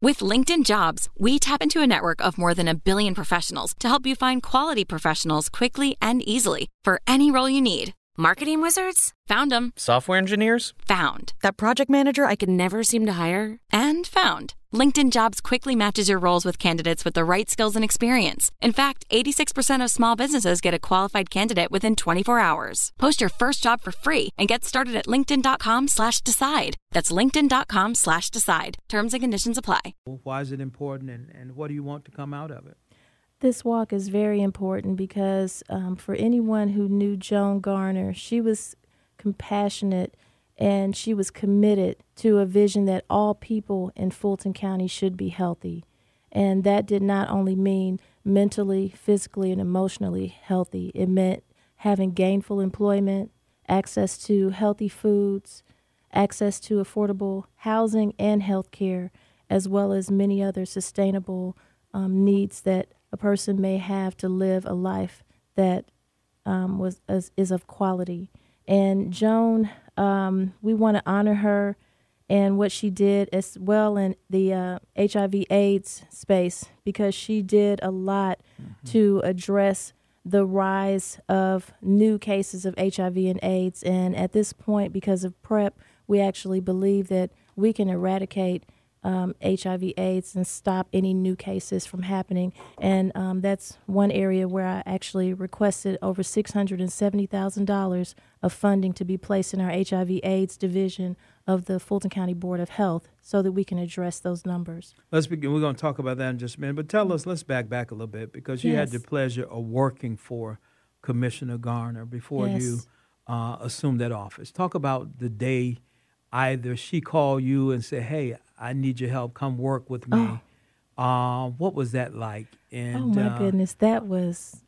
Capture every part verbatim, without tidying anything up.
With LinkedIn Jobs, we tap into a network of more than a billion professionals to help you find quality professionals quickly and easily for any role you need. Marketing wizards? Found them. Software engineers? Found. That project manager I could never seem to hire? And found. LinkedIn Jobs quickly matches your roles with candidates with the right skills and experience. In fact, eighty-six percent of small businesses get a qualified candidate within twenty-four hours. Post your first job for free and get started at linkedin.com slash decide. That's linkedin.com slash decide. Terms and conditions apply. Why is it important, and, and what do you want to come out of it? This walk is very important because um, for anyone who knew Joan Garner, she was compassionate and she was committed to a vision that all people in Fulton County should be healthy. And that did not only mean mentally, physically, and emotionally healthy. It meant having gainful employment, access to healthy foods, access to affordable housing and health care, as well as many other sustainable um, needs that a person may have to live a life that um, was is, is of quality. And Joan, um, we want to honor her and what she did as well in the uh, H I V AIDS space, because she did a lot mm-hmm. to address the rise of new cases of H I V and AIDS. And at this point, because of PrEP, we actually believe that we can eradicate Um, H I V AIDS and stop any new cases from happening. And um, that's one area where I actually requested over six hundred seventy thousand dollars of funding to be placed in our H I V AIDS division of the Fulton County Board of Health so that we can address those numbers. Let's begin. We're going to talk about that in just a minute. But tell us, let's back back a little bit, because you yes. had the pleasure of working for Commissioner Garner before yes. you uh, assumed that office. Talk about the day either she called you and said, hey, I need your help, come work with me. Oh. Uh, what was that like? And, oh, my uh, goodness. That was,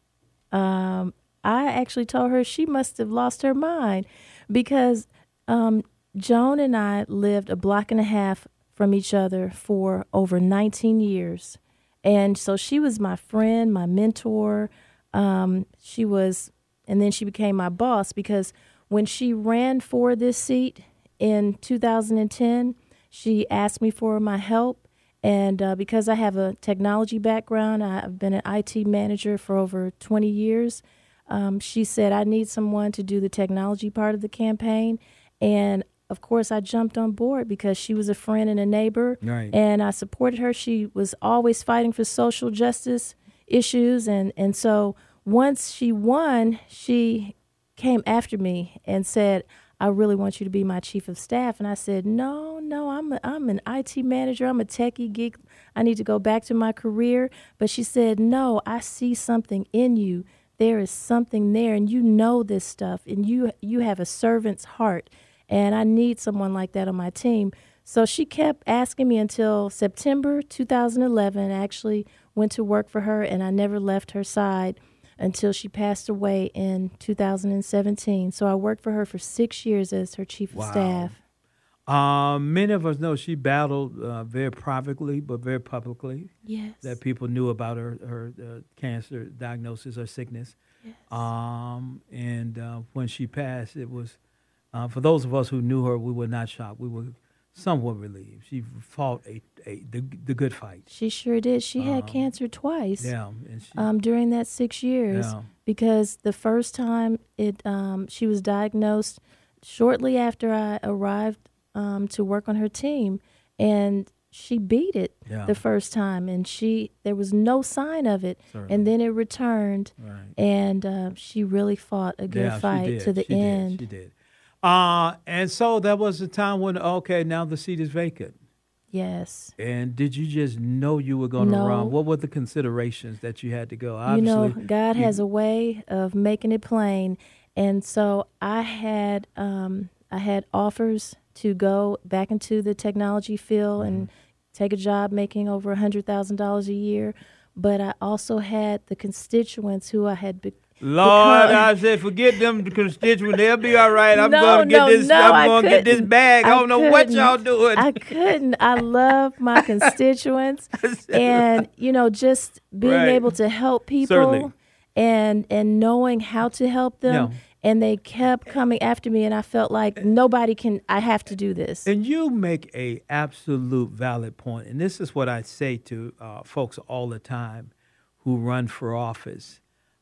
um, I actually told her she must have lost her mind, because um, Joan and I lived a block and a half from each other for over nineteen years. And so she was my friend, my mentor. Um, she was, and then she became my boss, because when she ran for this seat in two thousand ten, she asked me for my help, and uh, because I have a technology background, I've been an I T manager for over twenty years, um, she said, I need someone to do the technology part of the campaign. And, of course, I jumped on board because she was a friend and a neighbor, right. and I supported her. She was always fighting for social justice issues, and, and so once she won, she came after me and said, I really want you to be my chief of staff. And I said, no, no, I'm a, I'm an I T manager. I'm a techie geek. I need to go back to my career. But she said, no, I see something in you. There is something there, and you know this stuff, and you you have a servant's heart, and I need someone like that on my team. So she kept asking me until September two thousand eleven. I actually went to work for her, and I never left her side until she passed away in two thousand seventeen. So I worked for her for six years as her chief wow. of staff. Uh, many of us know she battled uh, very privately, but very publicly. Yes. That people knew about her, her uh, cancer diagnosis or sickness. Yes. Um, and uh, when she passed, it was, uh, for those of us who knew her, we were not shocked. We were somewhat relieved. She fought a, a the, the good fight. She sure did. She had um, cancer twice. Yeah, and she, um, during that six years, yeah. because the first time it um, she was diagnosed shortly after I arrived um, to work on her team, and she beat it yeah. the first time, and she there was no sign of it, Certainly. And then it returned, right. and uh, she really fought a good yeah, fight to the she end. Did. She did. Uh, and so that was the time when, okay, now the seat is vacant. Yes. And did you just know you were going to no. run? What were the considerations that you had to go? Obviously, you know, God you, has a way of making it plain. And so I had um, I had offers to go back into the technology field mm-hmm. and take a job making over one hundred thousand dollars a year. But I also had the constituents who I had be- Lord, become. I said, forget them constituents. They'll be all right. I'm no, going to get no, this. No, I'm going to get this bag. I, I don't know what y'all doing. I couldn't. I love my constituents, and you know, just being right. able to help people, Certainly. and and knowing how to help them. Yeah. and they kept coming after me, and I felt like nobody can, I have to do this. And you make a absolute valid point, and this is what I say to uh, folks all the time who run for office.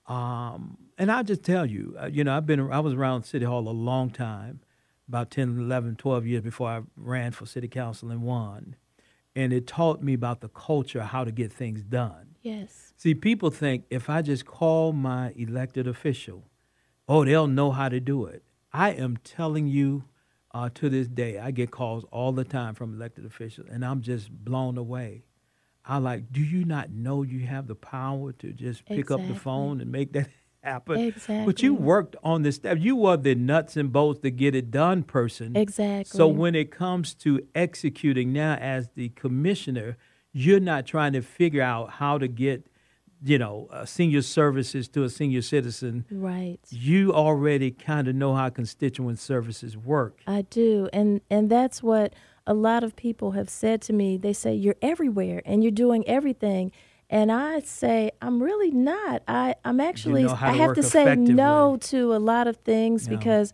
Um, and I'll just tell you, uh, you know, I've been, I was around City Hall a long time, about ten, eleven, twelve years before I ran for city council and won. And it taught me about the culture, how to get things done. Yes. See, people think if I just call my elected official, oh, they'll know how to do it. I am telling you, uh, to this day, I get calls all the time from elected officials, and I'm just blown away. I like, do you not know you have the power to just pick Exactly. up the phone and make that happen? Exactly. But you worked on this stuff. You were the nuts and bolts to get it done person. Exactly. So when it comes to executing now as the commissioner, you're not trying to figure out how to get, you know, uh, senior services to a senior citizen. Right. You already kind of know how constituent services work. I do. And and that's what a lot of people have said to me. They say, you're everywhere and you're doing everything. And I say, I'm really not. I, I'm actually, You know how I to have work to say no effectively. to a lot of things Yeah. because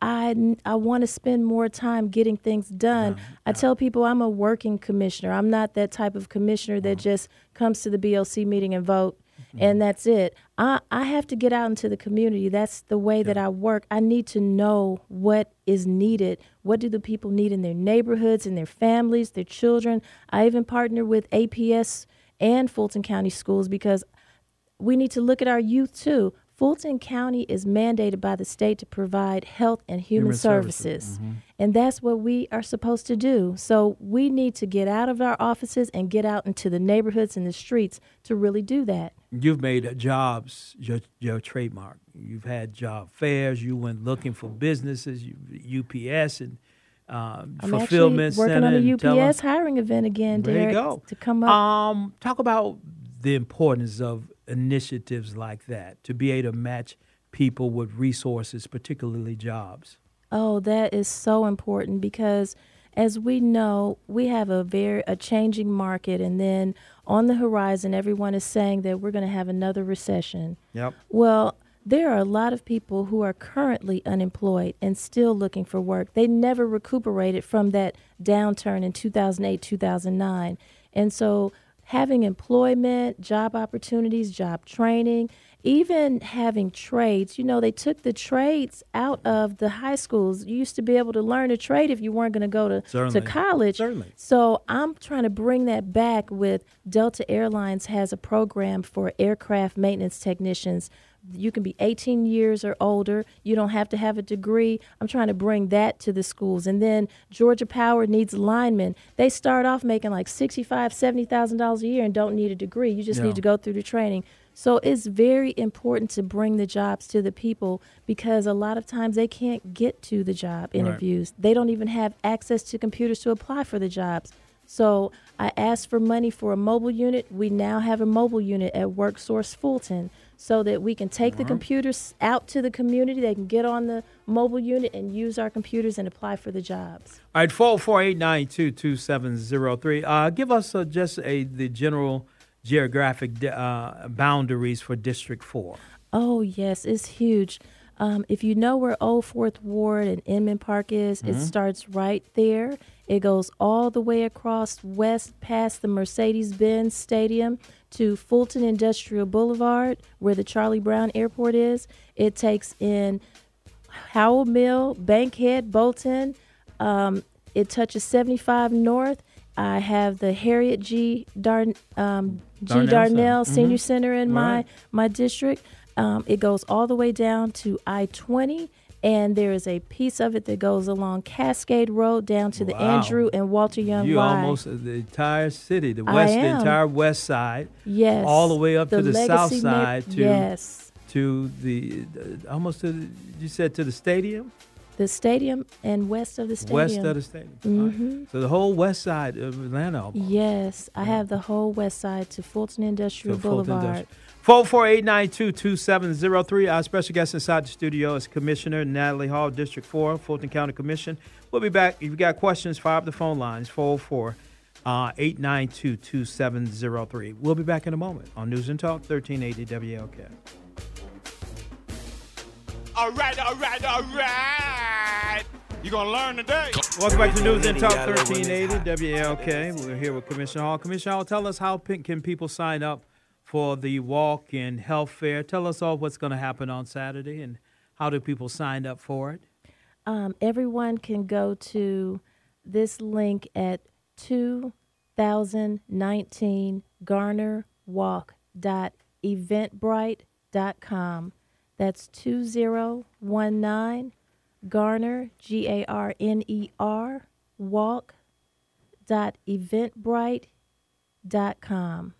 I, I want to spend more time getting things done. Yeah, I tell people I'm a working commissioner. I'm not that type of commissioner that just comes to the B O C meeting and vote. And that's it. I, I have to get out into the community. That's the way that I work. I need to know what is needed. What do the people need in their neighborhoods, in their families, their children? I even partner with A P S and Fulton County Schools because we need to look at our youth too. Fulton County is mandated by the state to provide health and human, Human services. services. Mhm. And that's what we are supposed to do. So we need to get out of our offices and get out into the neighborhoods and the streets to really do that. You've made jobs your your trademark. You've had job fairs. You went looking for businesses, you, U P S and uh, I'm fulfillment actually working center. on a and U P S tele- hiring event again, There you Derek, go. to come up. Um, talk about the importance of initiatives like that to be able to match people with resources, particularly jobs. Oh, that is so important because as we know, we have a very a changing market, and then on the horizon everyone is saying that we're going to have another recession. Yep. Well, there are a lot of people who are currently unemployed and still looking for work. They never recuperated from that downturn in two thousand eight, two thousand nine. And so having employment, job opportunities, job training, even having trades. You know, they took the trades out of the high schools. You used to be able to learn a trade if you weren't going to go to, to Certainly. college. Certainly. So I'm trying to bring that back with Delta Airlines has a program for aircraft maintenance technicians. You can be eighteen years or older. You don't have to have a degree. I'm trying to bring that to the schools. And then Georgia Power needs linemen. They start off making like sixty-five thousand dollars, seventy thousand dollars a year and don't need a degree. You just Yeah. need to go through the training. So it's very important to bring the jobs to the people because a lot of times they can't get to the job interviews. They don't even have access to computers to apply for the jobs. So I asked for money for a mobile unit. We now have a mobile unit at WorkSource Fulton so that we can take the computers out to the community. They can get on the mobile unit and use our computers and apply for the jobs. All right, four four eight nine two two seven zero three. Uh, give us uh, just a the general geographic uh, boundaries for District four. Oh, yes, it's huge. Um, if you know where Old Fourth Ward and Inman Park is, Mm-hmm. it starts right there. It goes all the way across west past the Mercedes-Benz Stadium to Fulton Industrial Boulevard, where the Charlie Brown Airport is. It takes in Howell Mill, Bankhead, Bolton. Um, it touches seventy-five North. I have the Harriet G. Dar- um, G. Darnell Darnell Center. Senior Mhm. Center in my, Right. my district. Um, it goes all the way down to I twenty, and there is a piece of it that goes along Cascade Road down to the Wow. Andrew and Walter Young You Y. almost uh, the entire city, the I west, the am. entire west side, Yes. all the way up to the south Legacy side neigh- to yes. to the uh, almost to the, you said to the stadium, The stadium and west of the stadium. west of the stadium. All right. Mhm. So the whole west side of Atlanta. Almost. Yes, I have the whole west side to Fulton Industrial So Fulton Boulevard. Industrial. four four eight nine two two seven zero three. Our special guest inside the studio is Commissioner Natalie Hall, District four, Fulton County Commission. We'll be back. If you've got questions, fire up the phone lines, four oh four, eight nine two, two seven zero three. We'll be back in a moment on News and Talk, thirteen eighty W L K. All right, all right, all right. You're going to learn today. Welcome back to News and Talk thirteen eighty W L K. We're here with Commissioner Hall. Commissioner Hall, tell us how can people sign up for the walk and health fair. Tell us all what's going to happen on Saturday and how do people sign up for it? Um, everyone can go to this link at two thousand nineteen garner walk dot eventbrite dot com. That's two thousand nineteen Garner, G A R N E R, walk dot eventbrite dot com.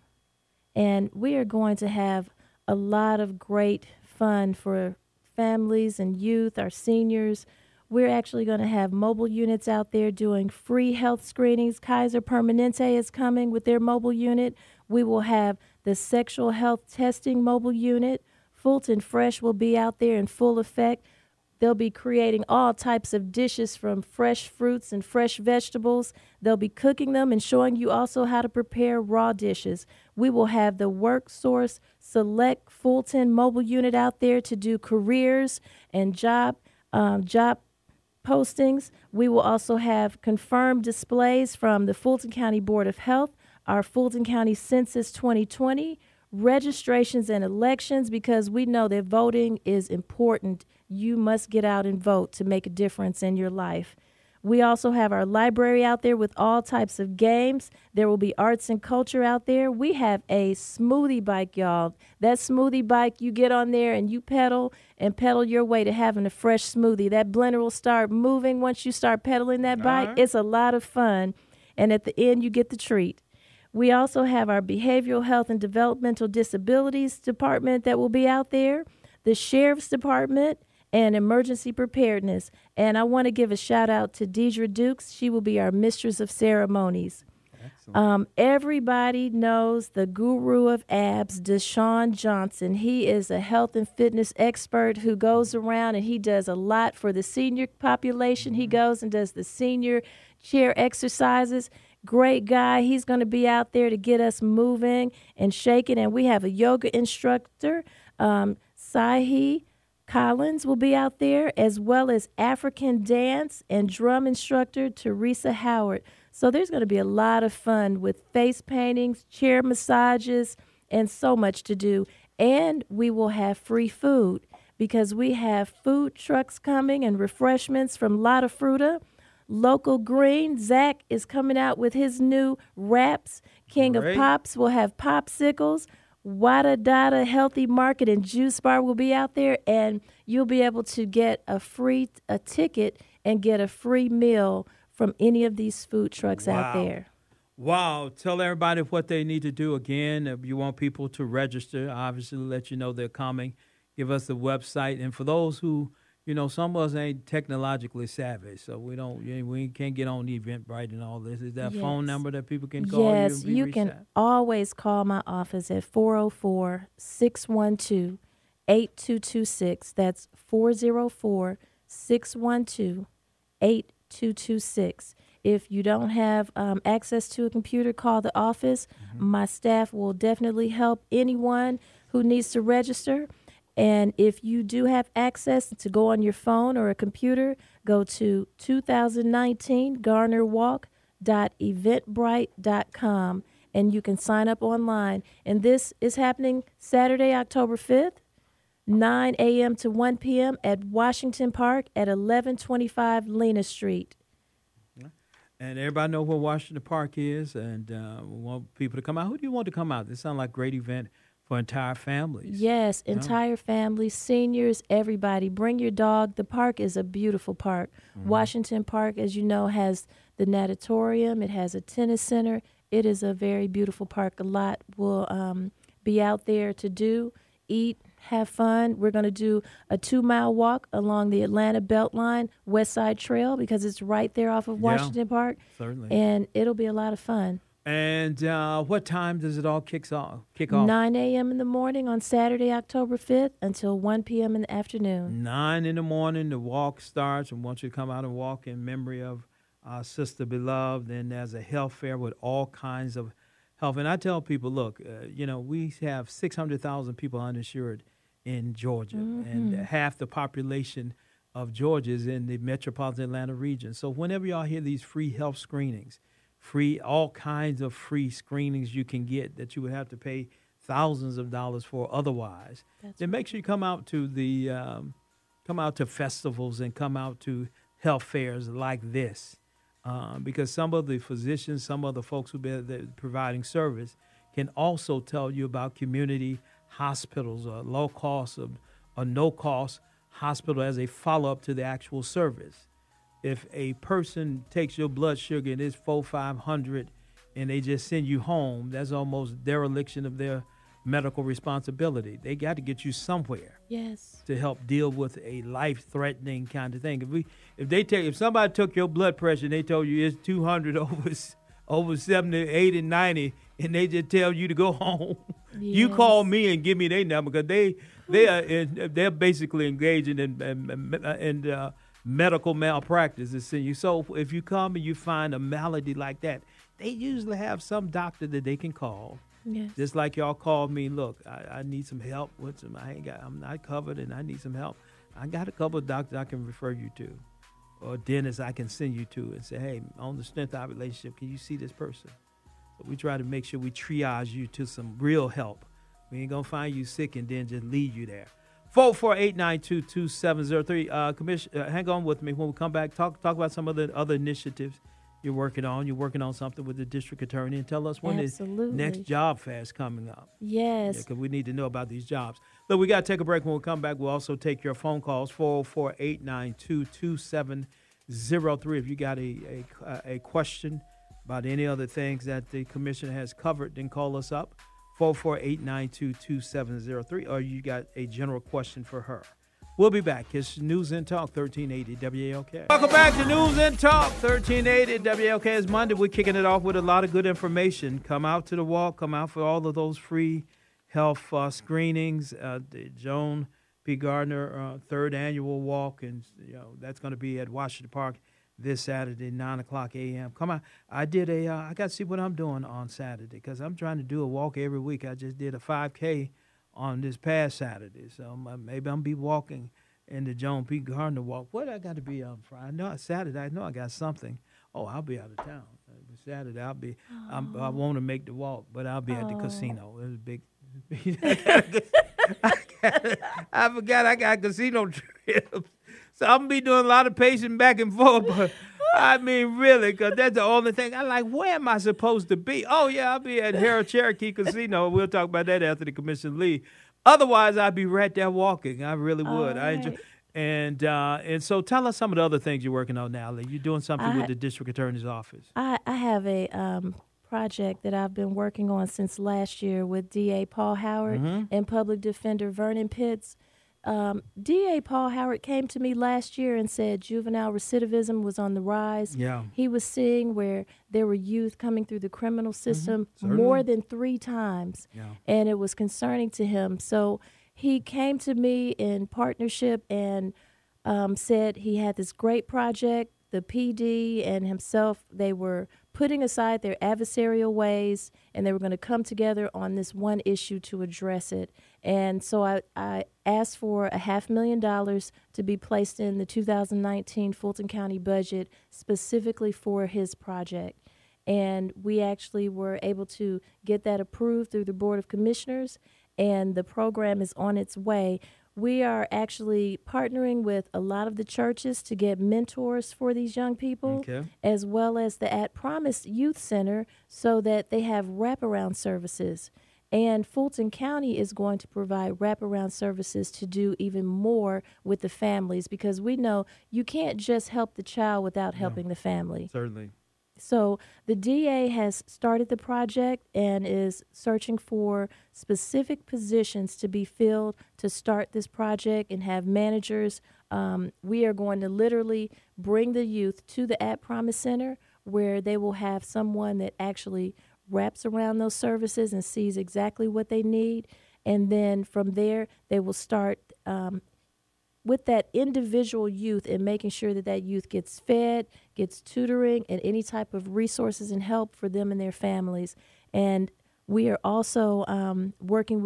And we are going to have a lot of great fun for families and youth, our seniors. We're actually going to have mobile units out there doing free health screenings. Kaiser Permanente is coming with their mobile unit. We will have the sexual health testing mobile unit. Fulton Fresh will be out there in full effect. They'll be creating all types of dishes from fresh fruits and fresh vegetables. They'll be cooking them and showing you also how to prepare raw dishes. We will have the Work Source Select Fulton mobile unit out there to do careers and job um, job postings. We will also have confirmed displays from the Fulton County Board of Health, our Fulton County Census twenty twenty, registrations and elections, because we know that voting is important. You must get out and vote to make a difference in your life. We also have our library out there with all types of games. There will be arts and culture out there. We have a smoothie bike, y'all. That smoothie bike, you get on there and you pedal and pedal your way to having a fresh smoothie. That blender will start moving once you start pedaling that bike. Right. It's a lot of fun. And at the end, you get the treat. We also have our Behavioral Health and Developmental Disabilities Department that will be out there, the Sheriff's Department, and Emergency Preparedness. And I want to give a shout out to Deidre Dukes. She will be our Mistress of Ceremonies. Um, everybody knows the guru of abs, Deshaun Johnson. He is a health and fitness expert who goes around and he does a lot for the senior population. He goes and does the senior chair exercises. Great guy. He's going to be out there to get us moving and shaking. And we have a yoga instructor, um, Sahi Collins will be out there, as well as African dance and drum instructor Teresa Howard. So there's going to be a lot of fun with face paintings, chair massages, and so much to do. And we will have free food because we have food trucks coming and refreshments from Lotta Fruta. Local Green, Zach is coming out with his new wraps. King Great. Of Pops will have popsicles. Wada Dada Healthy Market and Juice Bar will be out there, and you'll be able to get a free a ticket and get a free meal from any of these food trucks wow. out there. Wow. Tell everybody what they need to do again. If you want people to register, obviously let you know they're coming. Give us the website. And for those who, you know, some of us ain't technologically savvy, so we don't, we can't get on Eventbrite and all this. Is there a yes. phone number that people can call? Yes, you, you can at? always call my office at four oh four, six one two, eight two two six. That's four oh four, six one two, eight two two six. If you don't have um, access to a computer, call the office. Mm-hmm. My staff will definitely help anyone who needs to register. And if you do have access to go on your phone or a computer, go to two thousand nineteen garner walk dot eventbrite dot com, and you can sign up online. And this is happening Saturday, October fifth, nine a.m. to one p.m. at Washington Park at eleven twenty-five Lena Street. And everybody know where Washington Park is, and uh, we want people to come out. Who do you want to come out? This sounds like a great event for entire families. Yes, entire yeah. families, seniors, everybody. Bring your dog. The park is a beautiful park. Mm-hmm. Washington Park, as you know, has the natatorium. It has a tennis center. It is a very beautiful park. A lot will um, be out there to do, eat, have fun. We're going to do a two-mile walk along the Atlanta Beltline West Side Trail because it's right there off of Washington yeah, Park. Certainly. And it'll be a lot of fun. And uh, what time does it all kick off? Kick off? nine a.m. in the morning on Saturday, October fifth, until one p.m. in the afternoon. nine in the morning, the walk starts. And once you come out and walk in memory of our sister beloved, then there's a health fair with all kinds of health. And I tell people, look, uh, you know, we have six hundred thousand people uninsured in Georgia, Mm-hmm. and half the population of Georgia is in the metropolitan Atlanta region. So whenever y'all hear these free health screenings, free all kinds of free screenings you can get that you would have to pay thousands of dollars for otherwise, That's then make sure you come out to the um, come out to festivals and come out to health fairs like this, um, because some of the physicians, some of the folks who be providing service can also tell you about community hospitals, or low cost or, or no cost hospital as a follow up to the actual service. If a person takes your blood sugar and it's four, five hundred, and they just send you home, that's almost dereliction of their medical responsibility. They got to get you somewhere Yes. to help deal with a life-threatening kind of thing. If we, if they take, if somebody took your blood pressure and they told you it's two hundred over over seventy, eighty, ninety, and they just tell you to go home, you Yes. call me and give me their number, because they they are in, they're basically engaging in in, in uh, medical malpractice. It's in you. So if you come and you find a malady like that, they usually have some doctor that they can call. Yes. Just like y'all called me, look, I, I need some help with some, I ain't got, I'm not covered and I need some help. I got a couple of doctors I can refer you to, or dentists I can send you to and say, hey, on the strength of our relationship, can you see this person? So we try to make sure we triage you to some real help. We ain't gonna find you sick and then just leave you there. four four eight, nine two two, seven zero three. Uh, commission, uh, hang on with me when we come back. Talk talk about some of the other initiatives you're working on. You're working on something with the district attorney, and tell us when Absolutely. the next job fair is coming up. Yes. Because we need to know about these jobs. Look, we got to take a break. When we come back, we'll also take your phone calls, four oh four, eight nine two, two seven zero three. If you got a, a, a question about any other things that the commissioner has covered, then call us up, four oh four, eight nine two, two seven zero three, or you got a general question for her. We'll be back. It's News and Talk, thirteen eighty W A L K. Welcome back to News and Talk, thirteen eighty W A L K. It's Monday. We're kicking it off with a lot of good information. Come out to the walk. Come out for all of those free health uh, screenings. Uh, the Joan P. Gardner uh, third annual walk, and you know that's going to be at Washington Park this Saturday, nine o'clock a.m. Come on. I did a, uh, I got to see what I'm doing on Saturday, because I'm trying to do a walk every week. I just did a five K on this past Saturday. So um, maybe I'm be walking in the Joan P. Gardner walk. What I got to be on Friday? I know Saturday. I know I got something. Oh, I'll be out of town. Uh, Saturday I'll be. I'm, I want to make the walk, but I'll be at the Oh. casino. It was big. I, got, I forgot I got casino trips, so I'm gonna be doing a lot of pacing back and forth. But I mean, really, because that's the only thing. I'm like, where am I supposed to be? Oh, yeah, I'll be at Harold Cherokee Casino. We'll talk about that after the commission leave. Otherwise, I'd be right there walking. I really would. All I enjoy. right. And uh, and so tell us some of the other things you're working on now. Lee. You're doing something I- with the district attorney's office. I, I have a um, project that I've been working on since last year with D A Paul Howard Mm-hmm. and Public Defender Vernon Pitts. Um, D A Paul Howard came to me last year and said juvenile recidivism was on the rise. Yeah. He was seeing where there were youth coming through the criminal system Certainly. more than three times, Yeah. and it was concerning to him. So he came to me in partnership and um, said he had this great project. The P D and himself, they were putting aside their adversarial ways, and they were going to come together on this one issue to address it. And so I, I asked for a half million dollars to be placed in the two thousand nineteen Fulton County budget specifically for his project. And we actually were able to get that approved through the Board of Commissioners, and the program is on its way. We are actually partnering with a lot of the churches to get mentors for these young people, Okay. as well as the At Promise Youth Center, so that they have wraparound services. And Fulton County is going to provide wraparound services to do even more with the families, because we know you can't just help the child without helping the family. Certainly. So the D A has started the project and is searching for specific positions to be filled to start this project and have managers. Um, we are going to literally bring the youth to the At Promise Center, where they will have someone that actually wraps around those services and sees exactly what they need. And then from there, they will start um, with that individual youth and making sure that that youth gets fed, gets tutoring, and any type of resources and help for them and their families. And we are also um, working with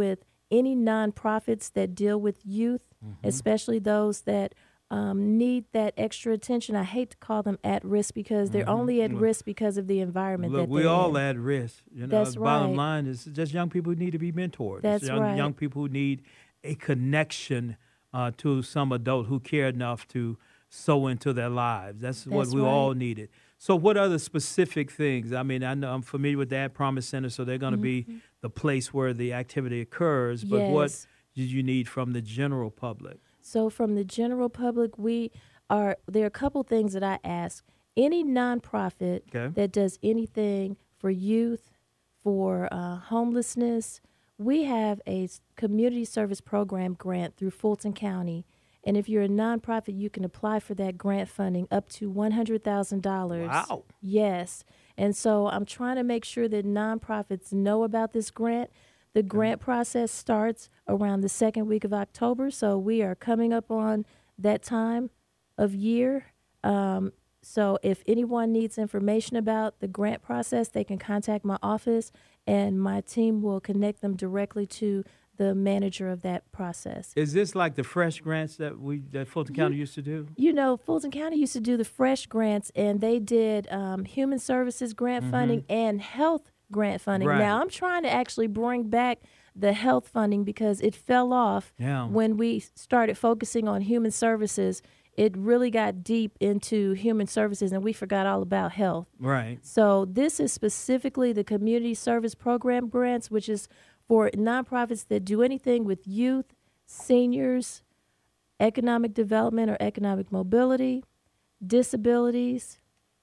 any nonprofits that deal with youth, mm-hmm. especially those that um, need that extra attention. I hate to call them at risk because they're mm-hmm. only at Look, risk because of the environment look, that we're they're all in. at risk. You know, That's the right. bottom line is just young people who need to be mentored. That's it's young, right. young people who need a connection uh, to some adult who care enough to sow into their lives. That's, That's what we right. all needed. So what other specific things? I mean, I know I'm familiar with that Promise Center, so they're going to mm-hmm. be the place where the activity occurs. But yes. what did you need from the general public? So from the general public, we are there are a couple things that I ask. Any nonprofit okay. that does anything for youth, for uh, homelessness, we have a community service program grant through Fulton County. And if you're a nonprofit, you can apply for that grant funding up to one hundred thousand dollars. Wow. Yes. And so I'm trying to make sure that nonprofits know about this grant. The grant process starts around the second week of October, so we are coming up on that time of year. Um, so if anyone needs information about the grant process, they can contact my office, and my team will connect them directly to the manager of that process. Is this like the fresh grants that we that Fulton County you, used to do? You know, Fulton County used to do the fresh grants, and they did um, human services grant mm-hmm. funding and health grant funding. Right. Now, I'm trying to actually bring back the health funding because it fell off yeah. when we started focusing on human services. It really got deep into human services, and we forgot all about health. Right. So this is specifically the Community Service Program grants, which is for nonprofits that do anything with youth, seniors, economic development or economic mobility, disabilities,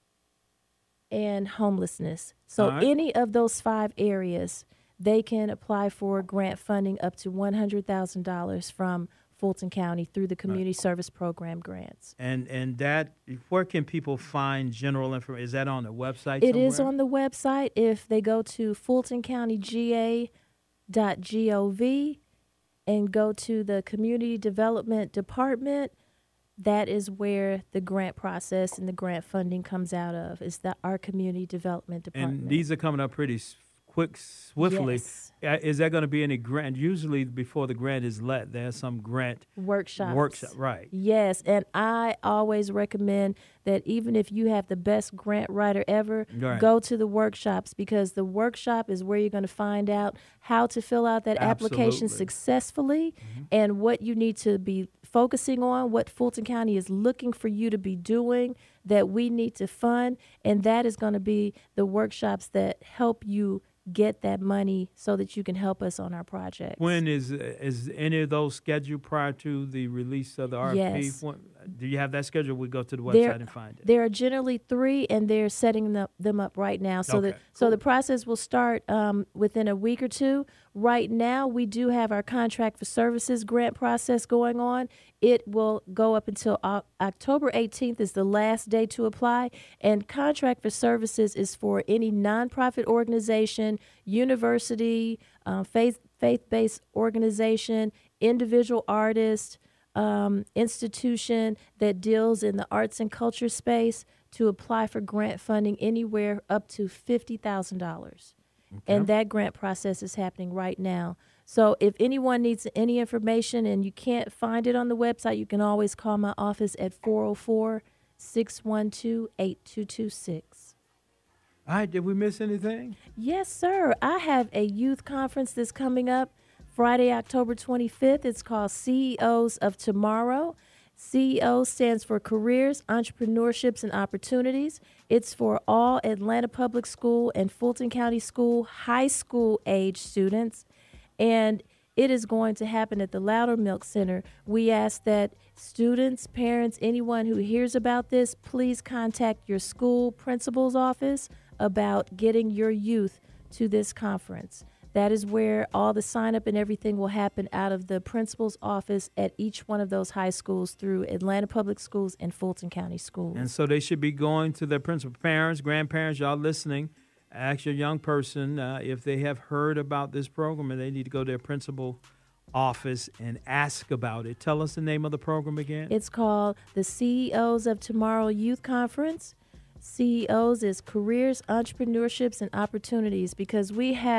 and homelessness. So right. any of those five areas, they can apply for grant funding up to one hundred thousand dollars from Fulton County through the Community right. Service Program grants. And and that, where can people find general information? Is that on the website It somewhere? is on the website. If they go to fulton county g a dot gov and go to the Community Development Department, that is where the grant process and the grant funding comes out of, is that our Community Development Department. And these are coming up pretty quick, swiftly. Yes. Is there going to be any grant? Usually before the grant is let, there's some grant workshops. Workshop, right. Yes, and I always recommend that even if you have the best grant writer ever, right. go to the workshops, because the workshop is where you're going to find out how to fill out that Absolutely. application successfully mm-hmm. and what you need to be focusing on, what Fulton County is looking for you to be doing that we need to fund, and that is going to be the workshops that help you get that money so that you can help us on our projects. When is is any of those scheduled prior to the release of the R F P? Yes. When, do you have that scheduled? We go to the website there, and find it. There are generally three, and they're setting them up, them up right now. So okay, the cool. so the process will start um, within a week or two. Right now, we do have our contract for services grant process going on. It will go up until o- October eighteenth is the last day to apply. And contract for services is for any nonprofit organization, university, uh, faith faith-based organization, individual artist, um, institution that deals in the arts and culture space to apply for grant funding anywhere up to fifty thousand dollars. Okay. And that grant process is happening right now. So if anyone needs any information and you can't find it on the website, you can always call my office at four oh four, six one two, eight two two six. All right, did we miss anything? Yes, sir. I have a youth conference that's coming up Friday, October twenty-fifth. It's called C E Os of Tomorrow. C E O stands for Careers, Entrepreneurships, and Opportunities. It's for all Atlanta Public School and Fulton County School high school age students. And it is going to happen at the Loudermilk Center. We ask that students, parents, anyone who hears about this, please contact your school principal's office about getting your youth to this conference. That is where all the sign up and everything will happen out of the principal's office at each one of those high schools through Atlanta Public Schools and Fulton County Schools. And so they should be going to their principal. Parents, grandparents, y'all listening, ask your young person uh, if they have heard about this program, and they need to go to their principal office and ask about it. Tell us the name of the program again. It's called the C E Os of Tomorrow Youth Conference. C E Os is Careers, Entrepreneurships, and Opportunities, because we have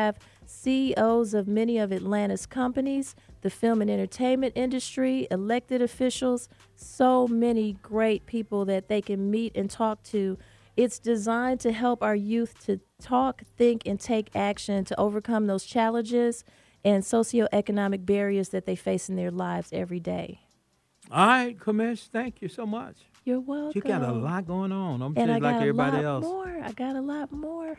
C E Os of many of Atlanta's companies, the film and entertainment industry, elected officials, so many great people that they can meet and talk to. It's designed to help our youth to talk, think, and take action to overcome those challenges and socioeconomic barriers that they face in their lives every day. All right, Commish, thank you so much. You're welcome. You got a lot going on. I'm and just I got like everybody a lot else. More. I got a lot more.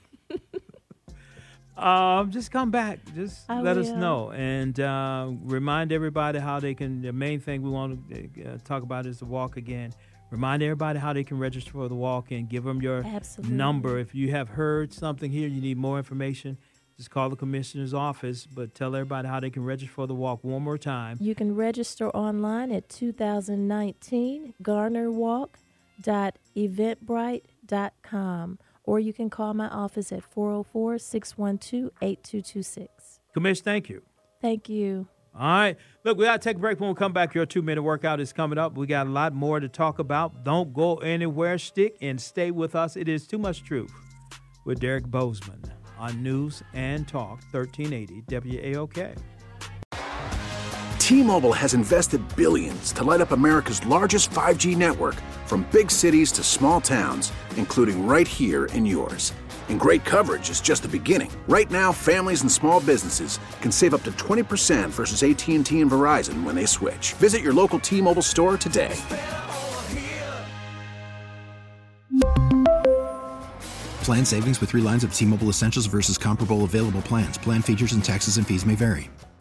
Um, just come back. Just I let will. us know and uh, remind everybody how they can. The main thing we want to uh, talk about is the walk again. Remind everybody how they can register for the walk and give them your Absolutely. number. If you have heard something here, you need more information, just call the commissioner's office. But tell everybody how they can register for the walk one more time. You can register online at two thousand nineteen garner walk dot eventbrite dot com. Or you can call my office at four oh four, six one two, eight two two six. Commish, thank you. Thank you. All right. Look, we got to take a break. When we come back, your two-minute workout is coming up. We got a lot more to talk about. Don't go anywhere. Stick and stay with us. It is Too Much Truth with Derek Bozeman on News and Talk thirteen eighty W A O K. T-Mobile has invested billions to light up America's largest five G network, from big cities to small towns, including right here in yours. And great coverage is just the beginning. Right now, families and small businesses can save up to twenty percent versus A T and T and Verizon when they switch. Visit your local T-Mobile store today. Plan savings with three lines of T-Mobile Essentials versus comparable available plans. Plan features and taxes and fees may vary.